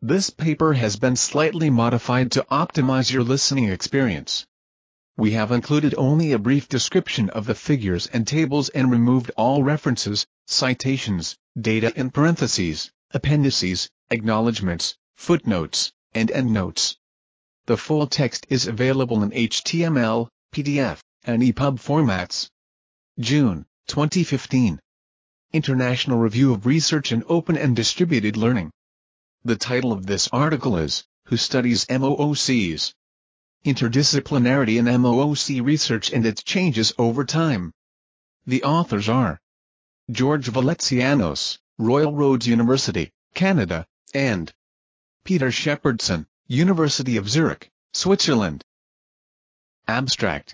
This paper has been slightly modified to optimize your listening experience. We have included only a brief description of the figures and tables and removed all references, citations, data in parentheses, appendices, acknowledgments, footnotes, and endnotes. The full text is available in HTML, PDF, and EPUB formats. June 2015. International Review of Research in Open and Distributed Learning. The title of this article is, Who Studies MOOCs? Interdisciplinarity in MOOC Research and Its Changes Over Time. The authors are George Valetsianos, Royal Roads University, Canada, and Peter Shepherdson, University of Zurich, Switzerland. Abstract.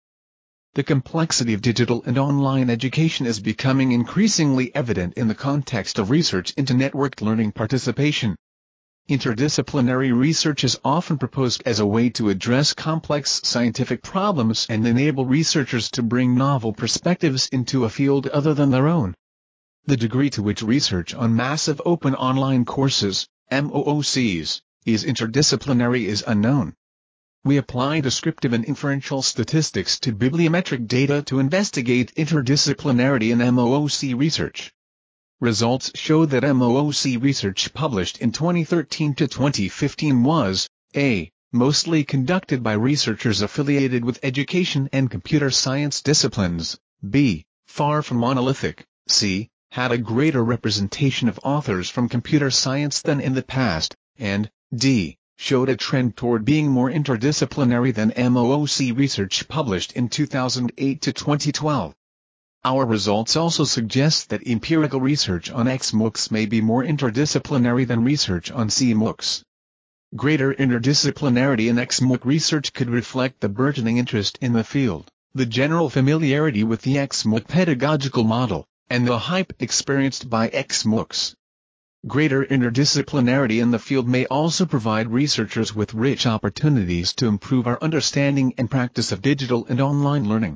The complexity of digital and online education is becoming increasingly evident in the context of research into networked learning participation. Interdisciplinary research is often proposed as a way to address complex scientific problems and enable researchers to bring novel perspectives into a field other than their own. The degree to which research on massive open online courses, MOOCs, is interdisciplinary is unknown. We apply descriptive and inferential statistics to bibliometric data to investigate interdisciplinarity in MOOC research. Results show that MOOC research published in 2013 to 2015 was, a. mostly conducted by researchers affiliated with education and computer science disciplines, b. far from monolithic, c. had a greater representation of authors from computer science than in the past, and d. showed a trend toward being more interdisciplinary than MOOC research published in 2008 to 2012. Our results also suggest that empirical research on XMOOCs may be more interdisciplinary than research on CMOOCs. Greater interdisciplinarity in XMOOC research could reflect the burgeoning interest in the field, the general familiarity with the XMOOC pedagogical model, and the hype experienced by XMOOCs. Greater interdisciplinarity in the field may also provide researchers with rich opportunities to improve our understanding and practice of digital and online learning.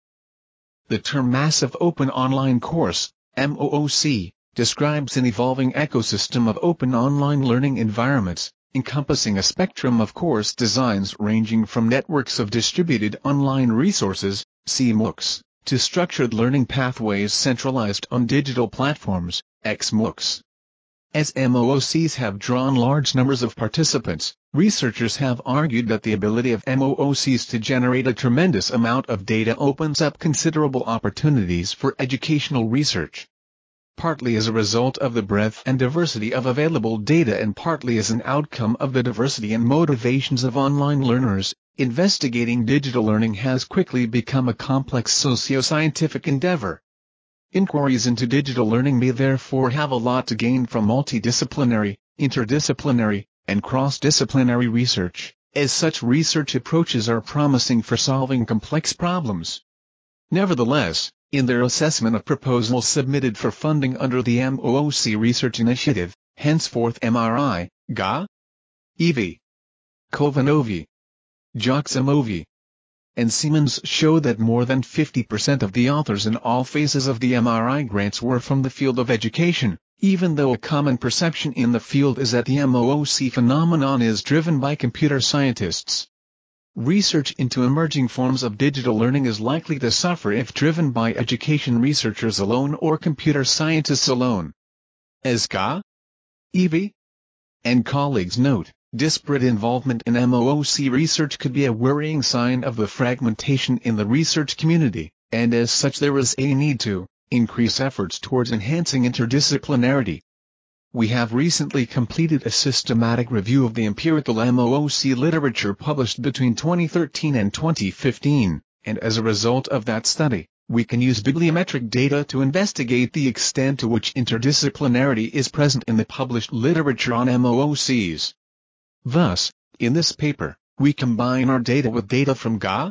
The term Massive Open Online Course, MOOC, describes an evolving ecosystem of open online learning environments, encompassing a spectrum of course designs ranging from networks of distributed online resources, CMOOCs, to structured learning pathways centralized on digital platforms, XMOOCs. As MOOCs have drawn large numbers of participants, researchers have argued that the ability of MOOCs to generate a tremendous amount of data opens up considerable opportunities for educational research. Partly as a result of the breadth and diversity of available data and partly as an outcome of the diversity and motivations of online learners, investigating digital learning has quickly become a complex socio-scientific endeavor. Inquiries into digital learning may therefore have a lot to gain from multidisciplinary, interdisciplinary, and cross-disciplinary research, as such research approaches are promising for solving complex problems. Nevertheless, in their assessment of proposals submitted for funding under the MOOC Research Initiative, henceforth MRI, GA, EV, Kovanovi, Joksimovi, and Siemens show that more than 50% of the authors in all phases of the MRI grants were from the field of education, even though a common perception in the field is that the MOOC phenomenon is driven by computer scientists. Research into emerging forms of digital learning is likely to suffer if driven by education researchers alone or computer scientists alone. As Ga, EV, and colleagues note, disparate involvement in MOOC research could be a worrying sign of the fragmentation in the research community, and as such there is a need to increase efforts towards enhancing interdisciplinarity. We have recently completed a systematic review of the empirical MOOC literature published between 2013 and 2015, and as a result of that study, we can use bibliometric data to investigate the extent to which interdisciplinarity is present in the published literature on MOOCs. Thus, in this paper, we combine our data with data from Ga,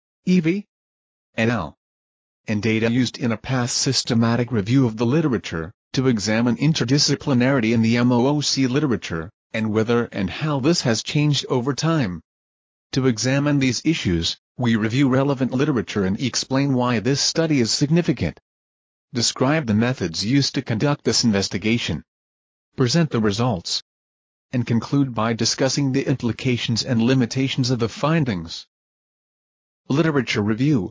EV, et al., and data used in a past systematic review of the literature, to examine interdisciplinarity in the MOOC literature, and whether and how this has changed over time. To examine these issues, we review relevant literature and explain why this study is significant. Describe the methods used to conduct this investigation. Present the results. and conclude by discussing the implications and limitations of the findings. Literature review.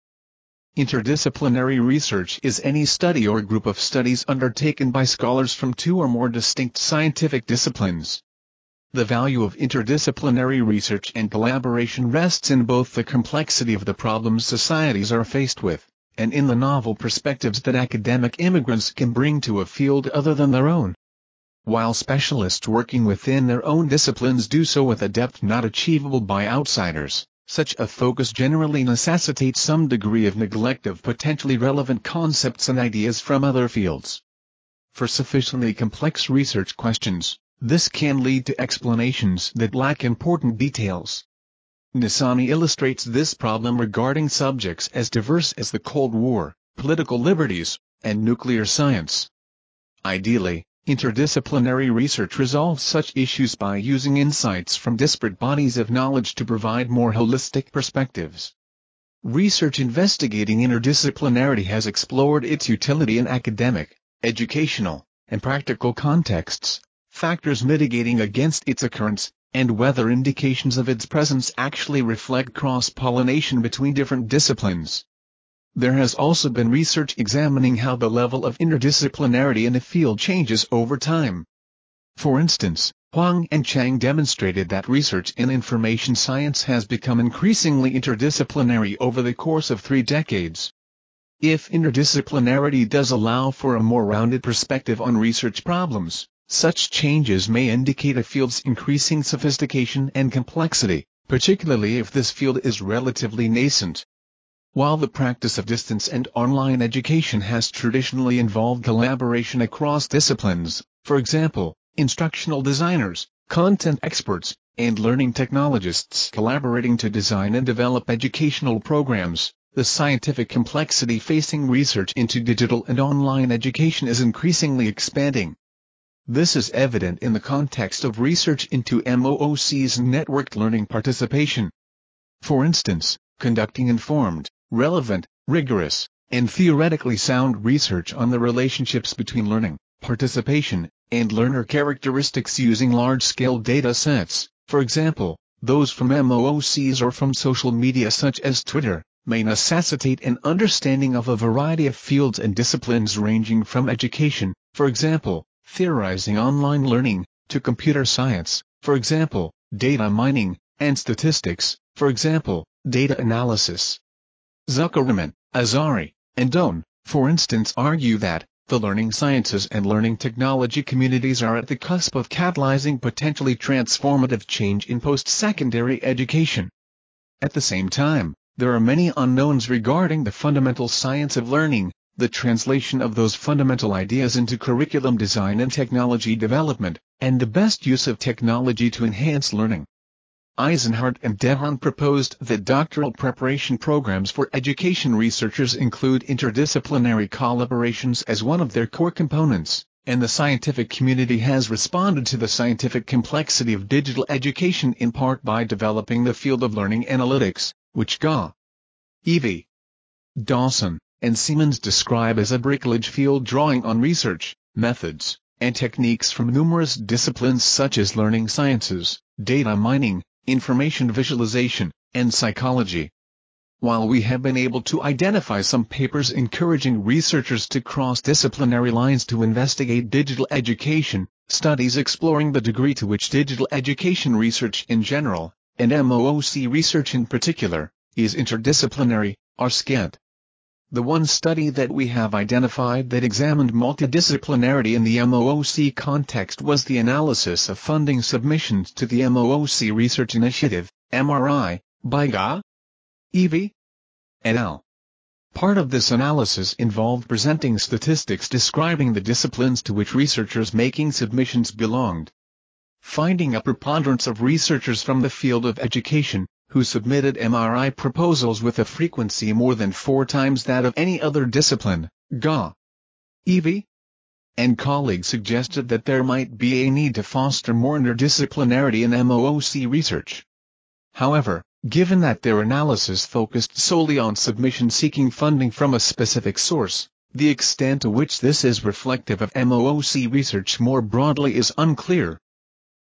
Interdisciplinary research is any study or group of studies undertaken by scholars from two or more distinct scientific disciplines. The value of interdisciplinary research and collaboration rests in both the complexity of the problems societies are faced with, and in the novel perspectives that academic immigrants can bring to a field other than their own. While specialists working within their own disciplines do so with a depth not achievable by outsiders, such a focus generally necessitates some degree of neglect of potentially relevant concepts and ideas from other fields. For sufficiently complex research questions, this can lead to explanations that lack important details. Nisani illustrates this problem regarding subjects as diverse as the Cold War, political liberties, and nuclear science. Ideally, interdisciplinary research resolves such issues by using insights from disparate bodies of knowledge to provide more holistic perspectives. Research investigating interdisciplinarity has explored its utility in academic, educational, and practical contexts, factors mitigating against its occurrence, and whether indications of its presence actually reflect cross-pollination between different disciplines. There has also been research examining how the level of interdisciplinarity in a field changes over time. For instance, Huang and Chang demonstrated that research in information science has become increasingly interdisciplinary over the course of 3 decades. If interdisciplinarity does allow for a more rounded perspective on research problems, such changes may indicate a field's increasing sophistication and complexity, particularly if this field is relatively nascent. While the practice of distance and online education has traditionally involved collaboration across disciplines, for example, instructional designers, content experts, and learning technologists collaborating to design and develop educational programs, the scientific complexity facing research into digital and online education is increasingly expanding. This is evident in the context of research into MOOC's networked learning participation. For instance, conducting informed, relevant, rigorous, and theoretically sound research on the relationships between learning, participation, and learner characteristics using large-scale data sets, for example, those from MOOCs or from social media such as Twitter, may necessitate an understanding of a variety of fields and disciplines ranging from education, for example, theorizing online learning, to computer science, for example, data mining, and statistics, for example, data analysis. Zuckerman, Azari, and Doan, for instance, argue that the learning sciences and learning technology communities are at the cusp of catalyzing potentially transformative change in post-secondary education. At the same time, there are many unknowns regarding the fundamental science of learning, the translation of those fundamental ideas into curriculum design and technology development, and the best use of technology to enhance learning. Eisenhardt and Dehaene proposed that doctoral preparation programs for education researchers include interdisciplinary collaborations as one of their core components, and the scientific community has responded to the scientific complexity of digital education in part by developing the field of learning analytics, which Ga, Evie, Dawson, and Siemens describe as a bricolage field drawing on research, methods, and techniques from numerous disciplines such as learning sciences, data mining, information visualization, and psychology. While we have been able to identify some papers encouraging researchers to cross disciplinary lines to investigate digital education, studies exploring the degree to which digital education research in general, and MOOC research in particular, is interdisciplinary, are scant. The one study that we have identified that examined multidisciplinarity in the MOOC context was the analysis of funding submissions to the MOOC Research Initiative, MRI, by Ga, Evie, et al. Part of this analysis involved presenting statistics describing the disciplines to which researchers making submissions belonged. Finding a preponderance of researchers from the field of education, who submitted MRI proposals with a frequency more than 4 times that of any other discipline, Ga, Evie, and colleagues suggested that there might be a need to foster more interdisciplinarity in MOOC research. However, given that their analysis focused solely on submission seeking funding from a specific source, the extent to which this is reflective of MOOC research more broadly is unclear.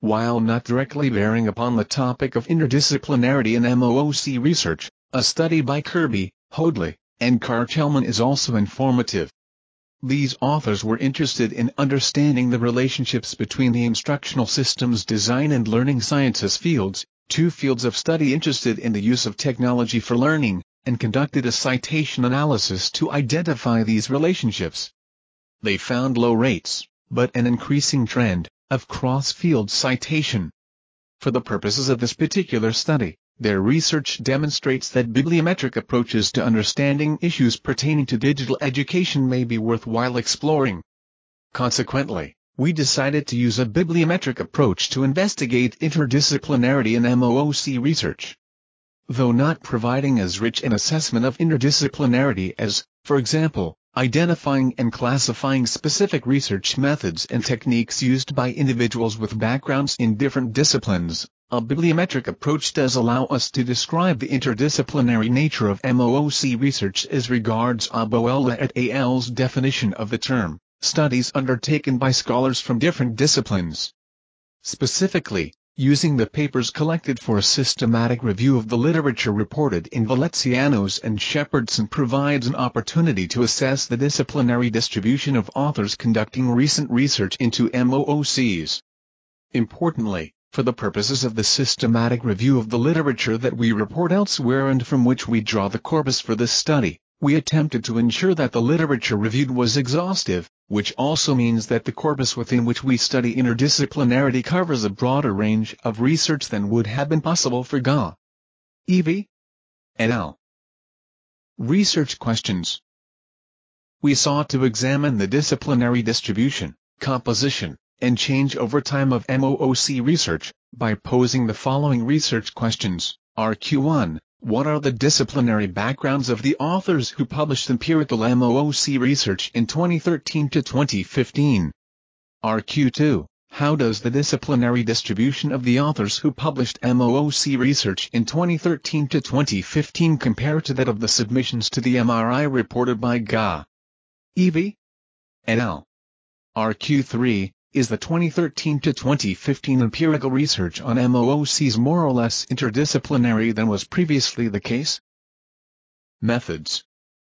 While not directly bearing upon the topic of interdisciplinarity in MOOC research, a study by Kirby, Hoadley, and Carr-Chellman is also informative. These authors were interested in understanding the relationships between the instructional systems design and learning sciences fields, two fields of study interested in the use of technology for learning, and conducted a citation analysis to identify these relationships. They found low rates, but an increasing trend, of cross-field citation. For the purposes of this particular study, their research demonstrates that bibliometric approaches to understanding issues pertaining to digital education may be worthwhile exploring. Consequently, we decided to use a bibliometric approach to investigate interdisciplinarity in MOOC research. Though not providing as rich an assessment of interdisciplinarity as, for example, identifying and classifying specific research methods and techniques used by individuals with backgrounds in different disciplines, a bibliometric approach does allow us to describe the interdisciplinary nature of MOOC research as regards Aboella et al.'s definition of the term, studies undertaken by scholars from different disciplines. Specifically, using the papers collected for a systematic review of the literature reported in Valencianos and Shepherdson provides an opportunity to assess the disciplinary distribution of authors conducting recent research into MOOCs. Importantly, for the purposes of the systematic review of the literature that we report elsewhere and from which we draw the corpus for this study, we attempted to ensure that the literature reviewed was exhaustive, which also means that the corpus within which we study interdisciplinarity covers a broader range of research than would have been possible for Ga. Evie et al. Research questions. We sought to examine the disciplinary distribution, composition, and change over time of MOOC research, by posing the following research questions. RQ1. What are the disciplinary backgrounds of the authors who published empirical MOOC research in 2013 to 2015? RQ2. How does the disciplinary distribution of the authors who published MOOC research in 2013 to 2015 compare to that of the submissions to the MRI reported by Ga. Evie et al. RQ3. Is the 2013 to 2015 empirical research on MOOCs more or less interdisciplinary than was previously the case? Methods.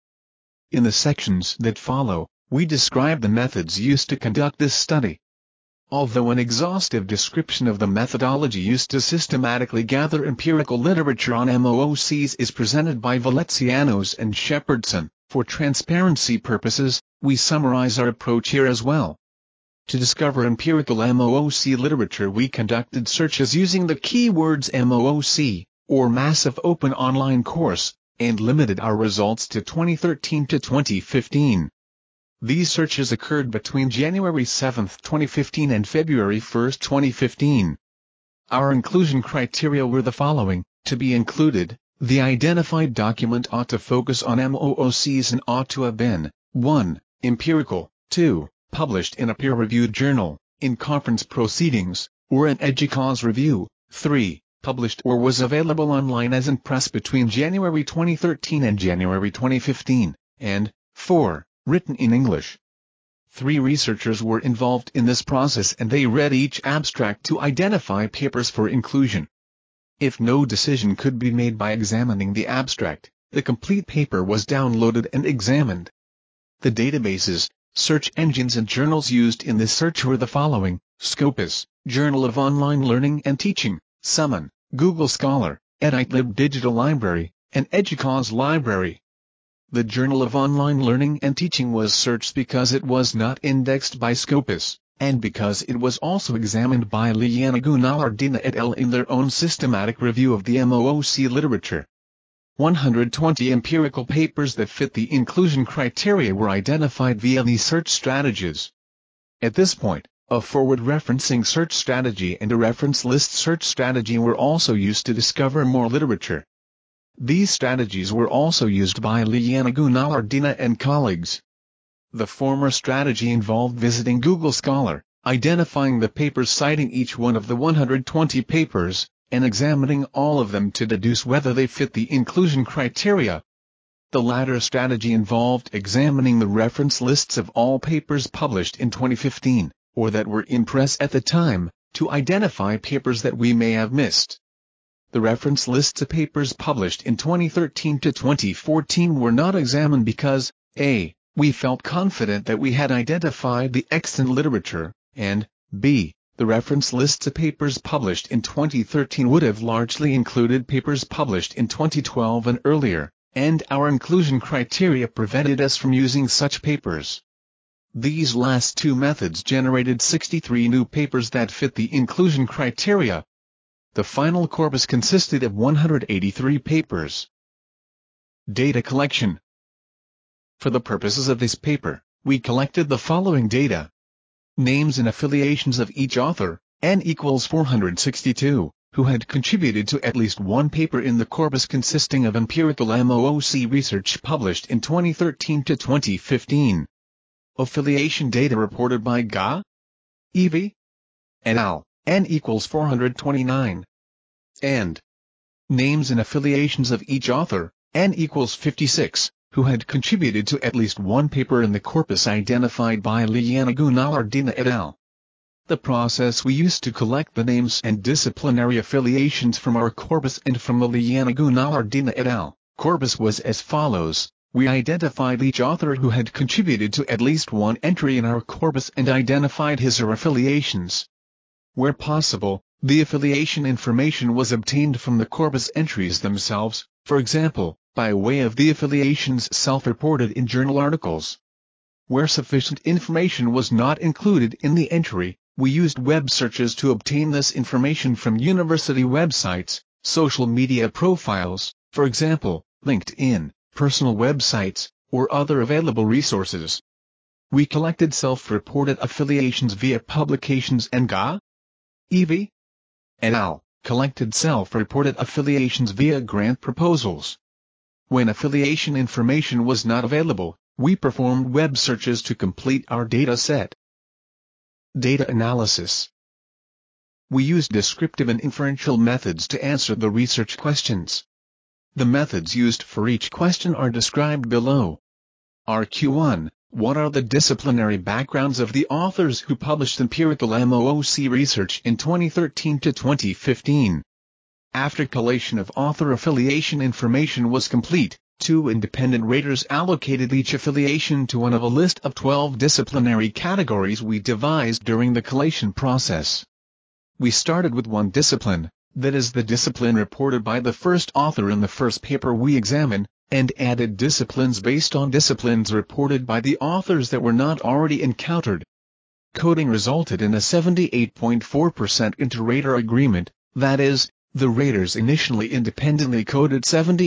In the sections that follow, we describe the methods used to conduct this study. Although an exhaustive description of the methodology used to systematically gather empirical literature on MOOCs is presented by Valencianos and Shepherdson, for transparency purposes, we summarize our approach here as well. To discover empirical MOOC literature, we conducted searches using the keywords MOOC, or Massive Open Online Course, and limited our results to 2013 to 2015. These searches occurred between January 7, 2015 and February 1, 2015. Our inclusion criteria were the following: to be included, the identified document ought to focus on MOOCs and ought to have been 1. Empirical, 2. Published in a peer-reviewed journal, in conference proceedings, or an EDUCAUSE review, 3. Published or was available online as in press between January 2013 and January 2015, and 4. Written in English. 3 researchers were involved in this process and they read each abstract to identify papers for inclusion. If no decision could be made by examining the abstract, the complete paper was downloaded and examined. The databases, search engines and journals used in this search were the following: Scopus, Journal of Online Learning and Teaching, Summon, Google Scholar, EditeLib Digital Library, and EDUCAUSE Library. The Journal of Online Learning and Teaching was searched because it was not indexed by Scopus, and because it was also examined by Liliana Gunnar-Ardina et al. In their own systematic review of the MOOC literature. 120 empirical papers that fit the inclusion criteria were identified via these search strategies. At this point, a forward referencing search strategy and a reference list search strategy were also used to discover more literature. These strategies were also used by Liliana Gunnar-Ardina and colleagues. The former strategy involved visiting Google Scholar, identifying the papers citing each one of the 120 papers, and examining all of them to deduce whether they fit the inclusion criteria. The latter strategy involved examining the reference lists of all papers published in 2015, or that were in press at the time, to identify papers that we may have missed. The reference lists of papers published in 2013 to 2014 were not examined because, a. we felt confident that we had identified the extant literature, and, b. the reference lists of papers published in 2013 would have largely included papers published in 2012 and earlier, and our inclusion criteria prevented us from using such papers. These last two methods generated 63 new papers that fit the inclusion criteria. The final corpus consisted of 183 papers. Data collection. For the purposes of this paper, we collected the following data. Names and affiliations of each author, n equals 462, who had contributed to at least one paper in the corpus consisting of empirical MOOC research published in 2013 to 2015. Affiliation data reported by Ga, Evie, et al., n equals 429. And names and affiliations of each author, n equals 56, who had contributed to at least one paper in the corpus identified by Liana Gunawardena et al. The process we used to collect the names and disciplinary affiliations from our corpus and from the Liana Gunawardena et al. corpus was as follows. We identified each author who had contributed to at least one entry in our corpus and identified his or her affiliations. Where possible, the affiliation information was obtained from the corpus entries themselves, for example, by way of the affiliations self-reported in journal articles. Where sufficient information was not included in the entry, we used web searches to obtain this information from university websites, social media profiles, for example, LinkedIn, personal websites, or other available resources. We collected self-reported affiliations via publications and Ga, Evie, et al. Collected self-reported affiliations via grant proposals. When affiliation information was not available, we performed web searches to complete our data set. Data analysis. We used descriptive and inferential methods to answer the research questions. The methods used for each question are described below. RQ1. What are the disciplinary backgrounds of the authors who published empirical MOOC research in 2013 to 2015? After collation of author affiliation information was complete, 2 independent raters allocated each affiliation to one of a list of 12 disciplinary categories we devised during the collation process. We started with one discipline, that is the discipline reported by the first author in the first paper we examined, and added disciplines based on disciplines reported by the authors that were not already encountered. Coding resulted in a 78.4% inter-rater agreement, that is, the raters initially independently coded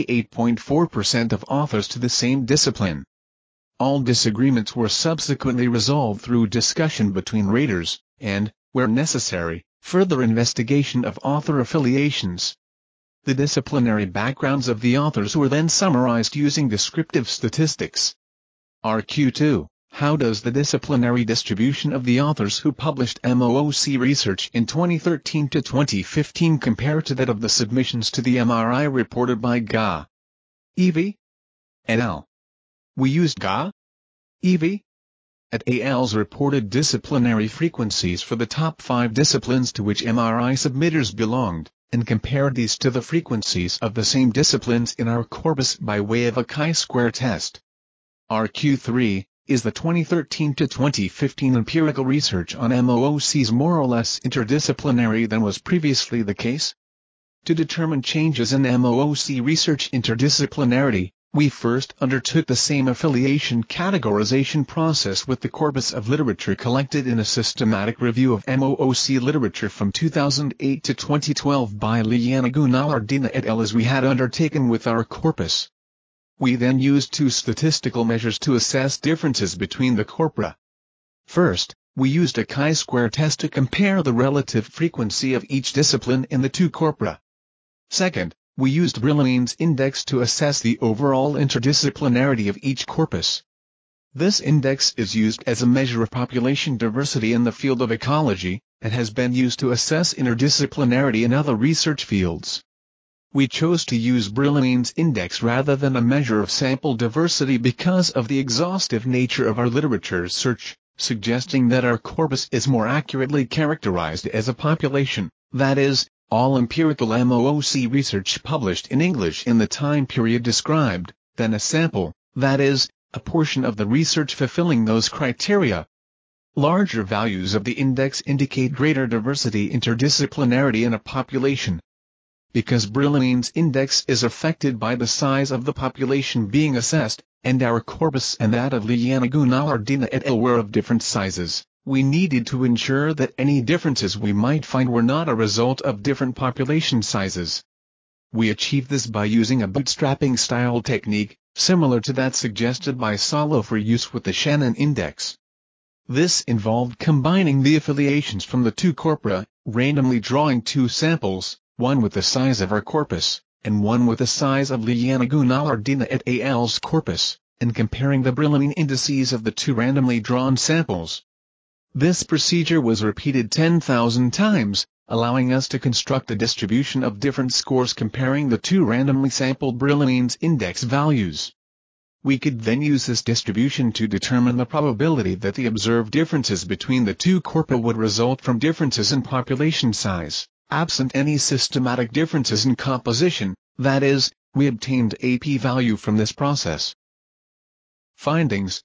78.4% of authors to the same discipline. All disagreements were subsequently resolved through discussion between raters, and, where necessary, further investigation of author affiliations. The disciplinary backgrounds of the authors were then summarized using descriptive statistics. RQ2. How does the disciplinary distribution of the authors who published MOOC research in 2013 to 2015 compare to that of the submissions to the MRI reported by Ga, Evie, et al.? We used Ga, Evie, et al.'s reported disciplinary frequencies for the top 5 disciplines to which MRI submitters belonged, and compared these to the frequencies of the same disciplines in our corpus by way of a chi-square test. RQ3. Is the 2013 to 2015 empirical research on MOOCs more or less interdisciplinary than was previously the case? To determine changes in MOOC research interdisciplinarity, we first undertook the same affiliation categorization process with the corpus of literature collected in a systematic review of MOOC literature from 2008 to 2012 by Liana Gunawardena et al. As we had undertaken with our corpus. We then used 2 statistical measures to assess differences between the corpora. First, we used a chi-square test to compare the relative frequency of each discipline in the 2 corpora. Second, we used Brillouin's index to assess the overall interdisciplinarity of each corpus. This index is used as a measure of population diversity in the field of ecology, and has been used to assess interdisciplinarity in other research fields. We chose to use Brillouin's index rather than a measure of sample diversity because of the exhaustive nature of our literature search, suggesting that our corpus is more accurately characterized as a population, that is, all empirical MOOC research published in English in the time period described, than a sample, that is, a portion of the research fulfilling those criteria. Larger values of the index indicate greater diversity interdisciplinarity in a population. Because Brillouin's index is affected by the size of the population being assessed, and our corpus and that of Liana Gunawardena et al. Were of different sizes, we needed to ensure that any differences we might find were not a result of different population sizes. We achieved this by using a bootstrapping style technique, similar to that suggested by Solow for use with the Shannon index. This involved combining the affiliations from the two corpora, randomly drawing two samples, one with the size of our corpus, and one with the size of Liana Gunawardena et al.'s corpus, and comparing the Brillouin indices of the two randomly drawn samples. This procedure was repeated 10,000 times, allowing us to construct a distribution of different scores comparing the two randomly sampled Brillouin's index values. We could then use this distribution to determine the probability that the observed differences between the two corpora would result from differences in population size, absent any systematic differences in composition, that is, we obtained a p-value from this process. Findings.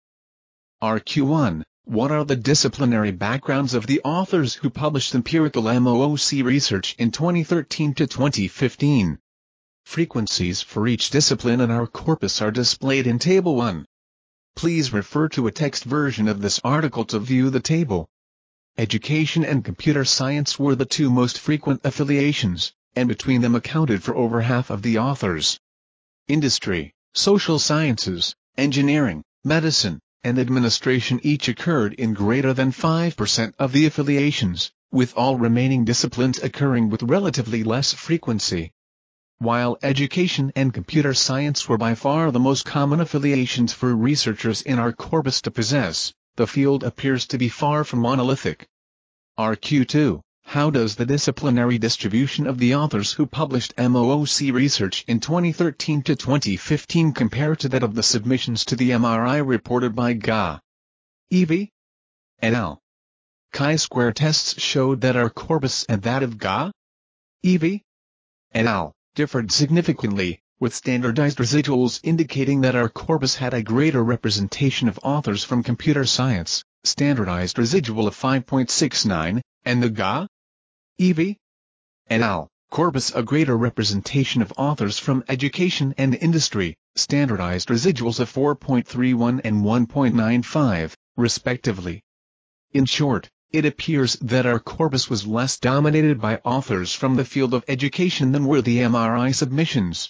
RQ1. What are the disciplinary backgrounds of the authors who published empirical MOOC research in 2013 to 2015? Frequencies for each discipline in our corpus are displayed in Table 1. Please refer to a text version of this article to view the table. Education and computer science were the two most frequent affiliations, and between them accounted for over half of the authors. Industry, social sciences, engineering, medicine, and administration each occurred in greater than 5% of the affiliations, with all remaining disciplines occurring with relatively less frequency. While education and computer science were by far the most common affiliations for researchers in our corpus to possess, the field appears to be far from monolithic. RQ2. How does the disciplinary distribution of the authors who published MOOC research in 2013 to 2015 compare to that of the submissions to the MRI reported by Ga, Evie, et al.? chi-square tests showed that our corpus and that of Ga, Evie, et al. Differed significantly, with standardized residuals indicating that our corpus had a greater representation of authors from computer science, standardized residual of 5.69, and the Ga, Evie, et al. Corpus a greater representation of authors from education and industry, standardized residuals of 4.31 and 1.95, respectively. In short, it appears that our corpus was less dominated by authors from the field of education than were the MRI submissions.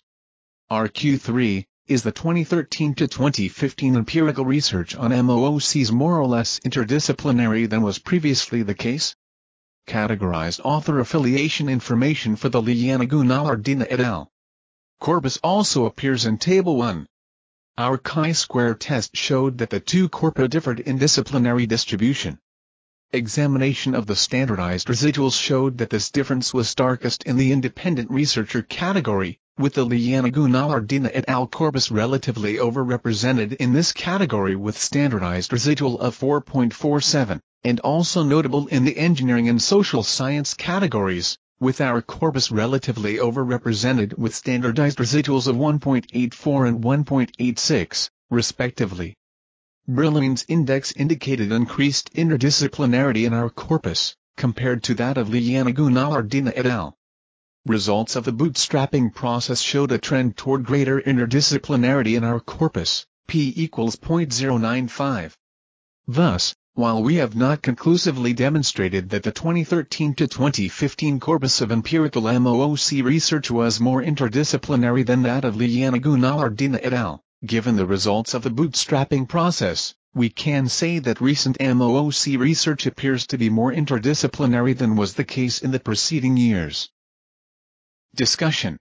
RQ3, is the 2013 to 2015 empirical research on MOOCs more or less interdisciplinary than was previously the case? Categorized author affiliation information for the Liana Gunawardena et al. Corpus also appears in Table 1. Our chi-square test showed that the two corpora differed in disciplinary distribution. Examination of the standardized residuals showed that this difference was starkest in the independent researcher category, with the Liana Gunawardena et al. Corpus relatively overrepresented in this category with standardized residual of 4.47, and also notable in the engineering and social science categories, with our corpus relatively overrepresented with standardized residuals of 1.84 and 1.86, respectively. Brillouin's index indicated increased interdisciplinarity in our corpus, compared to that of Liana Gunawardena et al. Results of the bootstrapping process showed a trend toward greater interdisciplinarity in our corpus, p equals 0.095. Thus, while we have not conclusively demonstrated that the 2013 to 2015 corpus of empirical MOOC research was more interdisciplinary than that of Liana Gunawardena et al., given the results of the bootstrapping process, we can say that recent MOOC research appears to be more interdisciplinary than was the case in the preceding years. Discussion.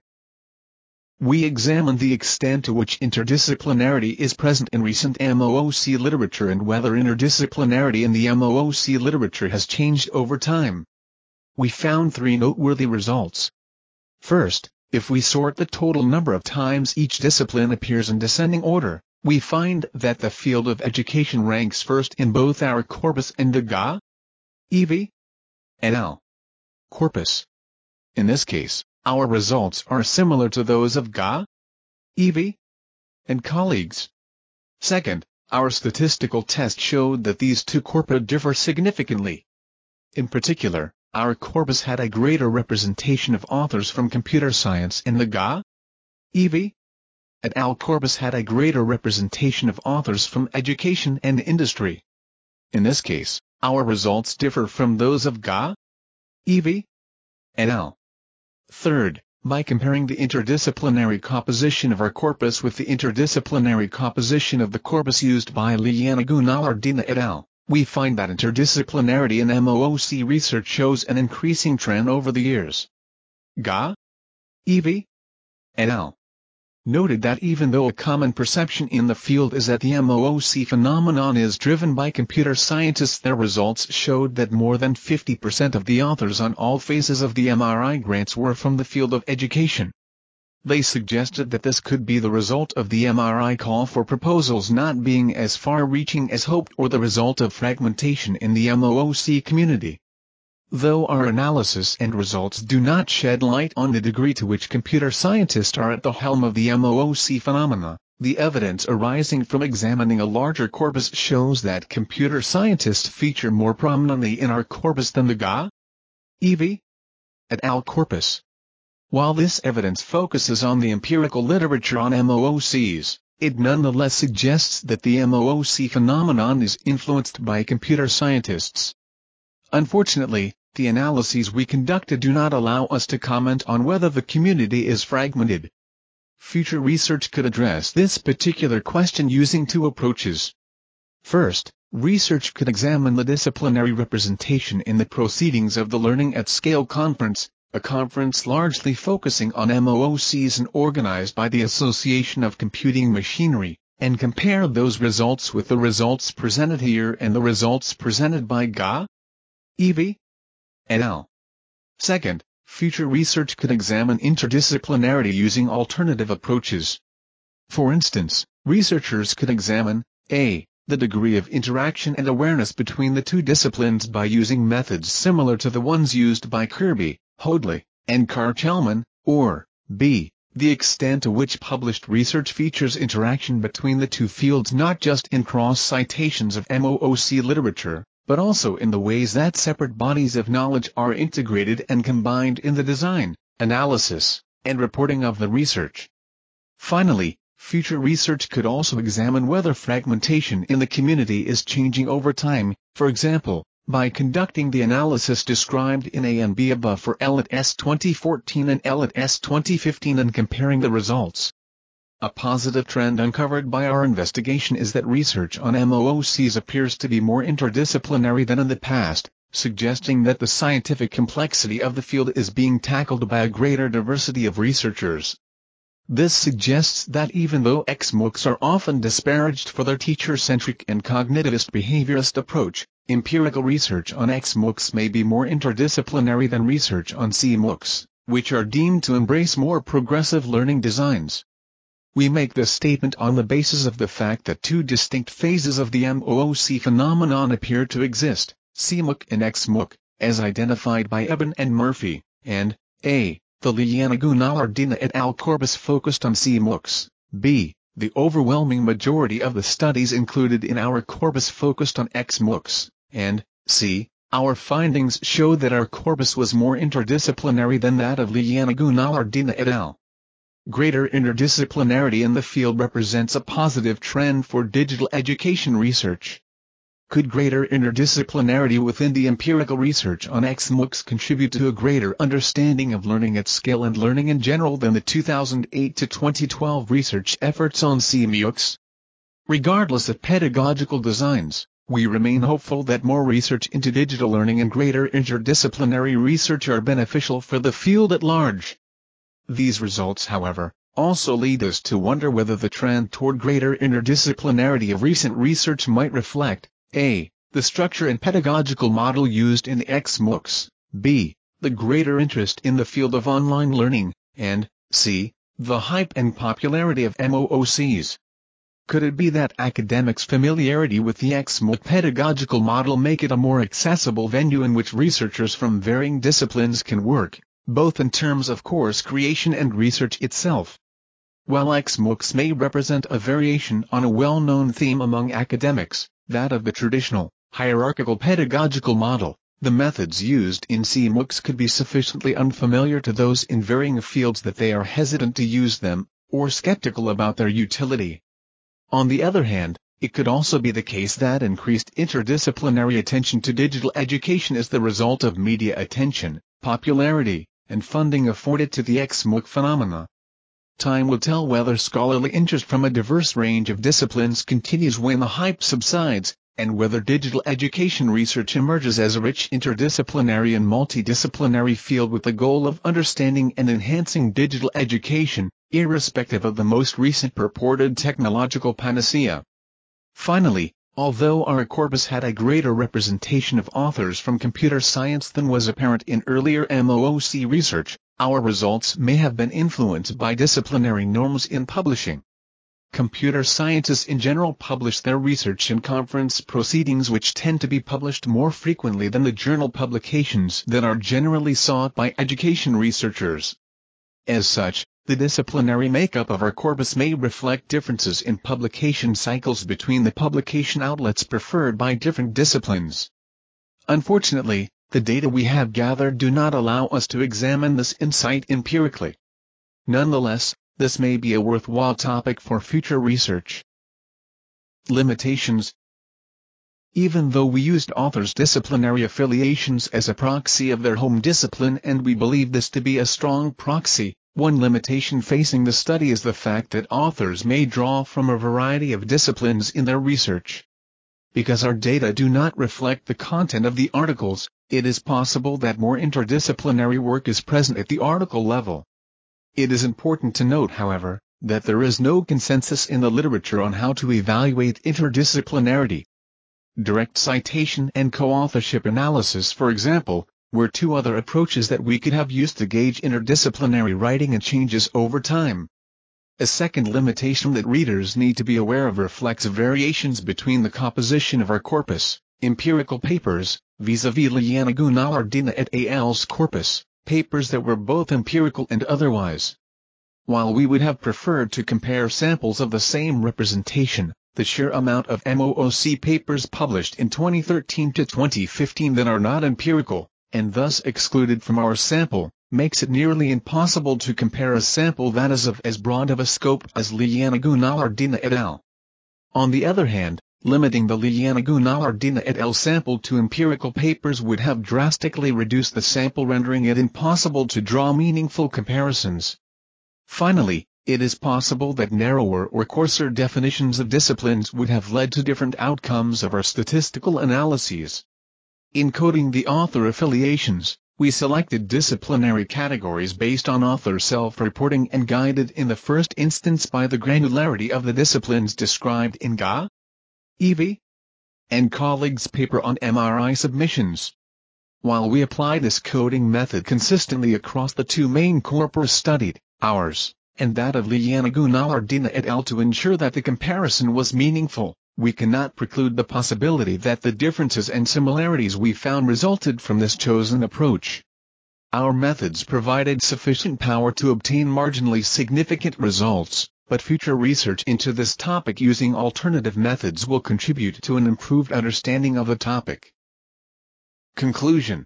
We examined the extent to which interdisciplinarity is present in recent MOOC literature and whether interdisciplinarity in the MOOC literature has changed over time. We found three noteworthy results. First, if we sort the total number of times each discipline appears in descending order, we find that the field of education ranks first in both our corpus and the Ga. EV et al. Corpus. In this case, our results are similar to those of Ga, EV, and colleagues. Second, our statistical test showed that these two corpora differ significantly. In particular, our corpus had a greater representation of authors from computer science and the Ga, EV, et al. Corpus had a greater representation of authors from education and industry. In this case, our results differ from those of Ga, EV, et al. Third, by comparing the interdisciplinary composition of our corpus with the interdisciplinary composition of the corpus used by Lianagunawardena et al., we find that interdisciplinarity in MOOC research shows an increasing trend over the years. Ga, EV, et al. Noted that even though a common perception in the field is that the MOOC phenomenon is driven by computer scientists, their results showed that more than 50% of the authors on all phases of the MRI grants were from the field of education. They suggested that this could be the result of the MRI call for proposals not being as far-reaching as hoped or the result of fragmentation in the MOOC community. Though our analysis and results do not shed light on the degree to which computer scientists are at the helm of the MOOC phenomena, the evidence arising from examining a larger corpus shows that computer scientists feature more prominently in our corpus than the Ga, EV, et al. Corpus. While this evidence focuses on the empirical literature on MOOCs, it nonetheless suggests that the MOOC phenomenon is influenced by computer scientists. Unfortunately, the analyses we conducted do not allow us to comment on whether the community is fragmented. Future research could address this particular question using two approaches. First, research could examine the disciplinary representation in the proceedings of the Learning at Scale conference, a conference largely focusing on MOOCs and organized by the Association of Computing Machinery, and compare those results with the results presented here and the results presented by Ga, EV, et al. Second, future research could examine interdisciplinarity using alternative approaches. For instance, researchers could examine a. the degree of interaction and awareness between the two disciplines by using methods similar to the ones used by Kirby, Hoadley, and Carr-Chellman, or b. the extent to which published research features interaction between the two fields not just in cross-citations of MOOC literature, but also in the ways that separate bodies of knowledge are integrated and combined in the design, analysis, and reporting of the research. Finally, future research could also examine whether fragmentation in the community is changing over time, for example, by conducting the analysis described in A and B above for LITS 2014 and LITS 2015 and comparing the results. A positive trend uncovered by our investigation is that research on MOOCs appears to be more interdisciplinary than in the past, suggesting that the scientific complexity of the field is being tackled by a greater diversity of researchers. This suggests that even though XMOOCs are often disparaged for their teacher-centric and cognitivist behaviorist approach, empirical research on XMOOCs may be more interdisciplinary than research on CMOOCs, which are deemed to embrace more progressive learning designs. We make this statement on the basis of the fact that two distinct phases of the MOOC phenomenon appear to exist, CMOOC and XMOOC, as identified by Eben and Murphy, and a. the Lianagunawardena et al. Corpus focused on CMOOCs, b. the overwhelming majority of the studies included in our corpus focused on XMOOCs, and c. our findings show that our corpus was more interdisciplinary than that of Lianagunawardena et al. Greater interdisciplinarity in the field represents a positive trend for digital education research. Could greater interdisciplinarity within the empirical research on XMOOCs contribute to a greater understanding of learning at scale and learning in general than the 2008 to 2012 research efforts on CMOOCs? Regardless of pedagogical designs, we remain hopeful that more research into digital learning and greater interdisciplinary research are beneficial for the field at large. These results, however, also lead us to wonder whether the trend toward greater interdisciplinarity of recent research might reflect a. the structure and pedagogical model used in the XMOOCs, b. the greater interest in the field of online learning, and c. the hype and popularity of MOOCs. Could it be that academics' familiarity with the XMOOC pedagogical model make it a more accessible venue in which researchers from varying disciplines can work, both in terms of course creation and research itself? While XMOOCs may represent a variation on a well-known theme among academics, that of the traditional, hierarchical pedagogical model, the methods used in CMOOCs could be sufficiently unfamiliar to those in varying fields that they are hesitant to use them, or skeptical about their utility. On the other hand, it could also be the case that increased interdisciplinary attention to digital education is the result of media attention, popularity, and funding afforded to the XMOOC phenomena. Time will tell whether scholarly interest from a diverse range of disciplines continues when the hype subsides, and whether digital education research emerges as a rich interdisciplinary and multidisciplinary field with the goal of understanding and enhancing digital education, irrespective of the most recent purported technological panacea. Finally, although our corpus had a greater representation of authors from computer science than was apparent in earlier MOOC research, our results may have been influenced by disciplinary norms in publishing. Computer scientists in general publish their research in conference proceedings which tend to be published more frequently than the journal publications that are generally sought by education researchers. As such, the disciplinary makeup of our corpus may reflect differences in publication cycles between the publication outlets preferred by different disciplines. Unfortunately, the data we have gathered do not allow us to examine this insight empirically. Nonetheless, this may be a worthwhile topic for future research. Limitations. Even though we used authors' disciplinary affiliations as a proxy of their home discipline and we believe this to be a strong proxy, one limitation facing the study is the fact that authors may draw from a variety of disciplines in their research. Because our data do not reflect the content of the articles, it is possible that more interdisciplinary work is present at the article level. It is important to note, however, that there is no consensus in the literature on how to evaluate interdisciplinarity. Direct citation and co-authorship analysis, for example, were two other approaches that we could have used to gauge interdisciplinary writing and changes over time. A second limitation that readers need to be aware of reflects variations between the composition of our corpus, empirical papers, vis-à-vis Liana Gunawardena et al.'s corpus, papers that were both empirical and otherwise. While we would have preferred to compare samples of the same representation, the sheer amount of MOOC papers published in 2013 to 2015 that are not empirical, and thus excluded from our sample, makes it nearly impossible to compare a sample that is of as broad of a scope as Liana Gunawardena et al. On the other hand, limiting the Liana Gunawardena et al. Sample to empirical papers would have drastically reduced the sample, rendering it impossible to draw meaningful comparisons. Finally, it is possible that narrower or coarser definitions of disciplines would have led to different outcomes of our statistical analyses. In coding the author affiliations, we selected disciplinary categories based on author self-reporting and guided in the first instance by the granularity of the disciplines described in Ga, Evie, and colleagues' paper on MRI submissions. While we apply this coding method consistently across the two main corpus studied, ours, and that of Liana Gunawardena et al. To ensure that the comparison was meaningful, we cannot preclude the possibility that the differences and similarities we found resulted from this chosen approach. Our methods provided sufficient power to obtain marginally significant results, but future research into this topic using alternative methods will contribute to an improved understanding of the topic. Conclusion.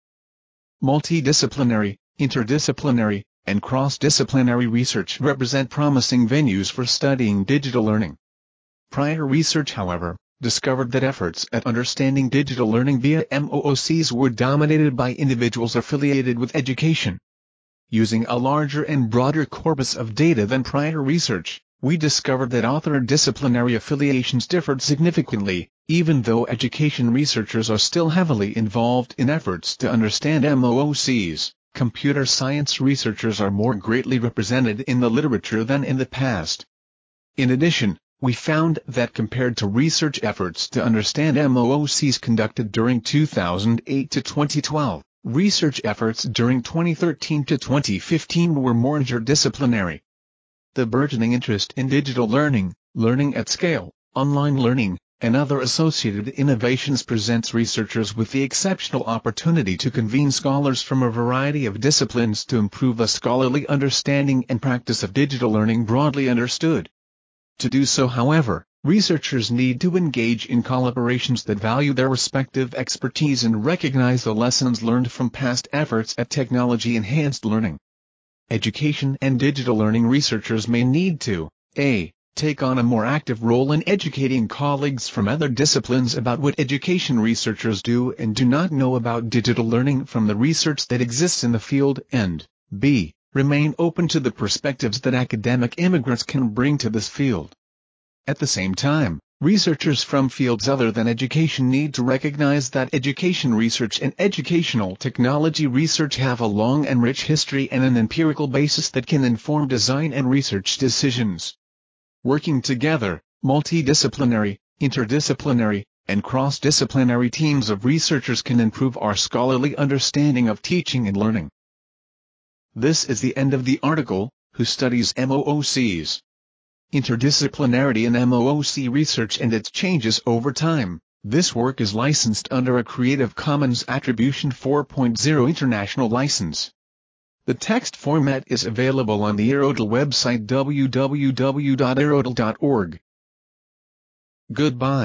Multidisciplinary, interdisciplinary, and cross-disciplinary research represent promising venues for studying digital learning. Prior research, however, discovered that efforts at understanding digital learning via MOOCs were dominated by individuals affiliated with education. Using a larger and broader corpus of data than prior research, we discovered that author disciplinary affiliations differed significantly, even though education researchers are still heavily involved in efforts to understand MOOCs. Computer science researchers are more greatly represented in the literature than in the past. In addition, we found that compared to research efforts to understand MOOCs conducted during 2008 to 2012, research efforts during 2013 to 2015 were more interdisciplinary. The burgeoning interest in digital learning, Learning at scale, online learning, and other associated innovations presents researchers with the exceptional opportunity to convene scholars from a variety of disciplines to improve a scholarly understanding and practice of digital learning broadly understood. To do so, however, researchers need to engage in collaborations that value their respective expertise and recognize the lessons learned from past efforts at technology-enhanced learning. Education and digital learning researchers may need to a. Take on a more active role in educating colleagues from other disciplines about what education researchers do and do not know about digital learning from the research that exists in the field, and b. Remain open to the perspectives that academic immigrants can bring to this field. At the same time, researchers from fields other than education need to recognize that education research and educational technology research have a long and rich history and an empirical basis that can inform design and research decisions. Working together, multidisciplinary, interdisciplinary, and cross-disciplinary teams of researchers can improve our scholarly understanding of teaching and learning. This is the end of the article, Who Studies MOOCs? Interdisciplinarity in MOOC Research and Its Changes Over Time. This work is licensed under a Creative Commons Attribution 4.0 International License. The text format is available on the Erodel website www.erodel.org. Goodbye.